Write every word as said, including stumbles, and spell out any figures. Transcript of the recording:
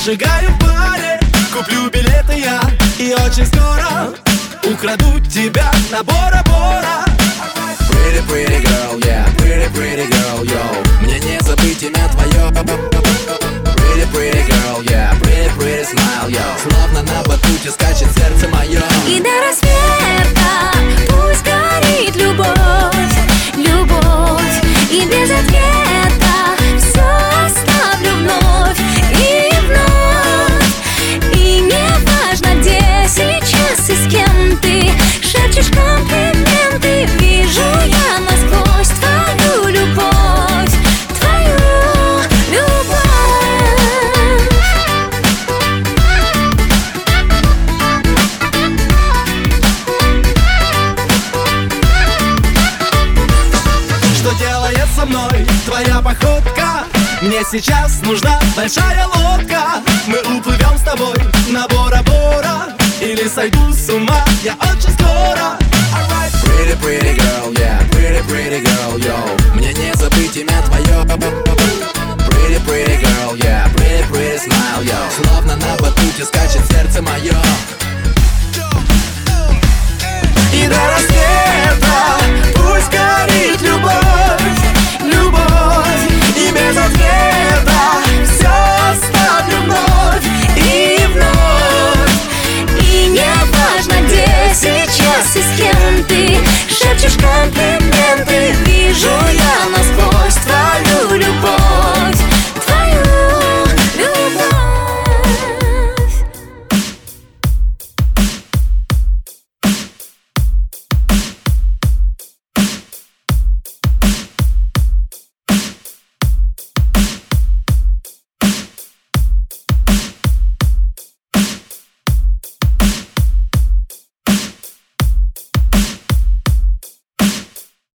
зажигаю в баре, куплю билеты я и очень скоро украду тебя на Бора-Бора. Pretty, pretty girl, yeah, pretty, pretty girl, yo. Мне не забыть имя твое. Pretty, pretty girl, yeah, pretty, pretty smile, yo. Словно на батуте скачет сердце мое. И до рассвета пусть горит любовь, любовь. И без ответа все оставлю вновь и вновь. И не важно, где сейчас и с кем ты шепчешь комплименты. Вижу я насквозь твою любовь, твою любовь. Что делает со мной твоя походка? Мне сейчас нужна большая лодка. Мы уплывем с тобой на Бора-Бора. Или сойду с ума я очень скоро.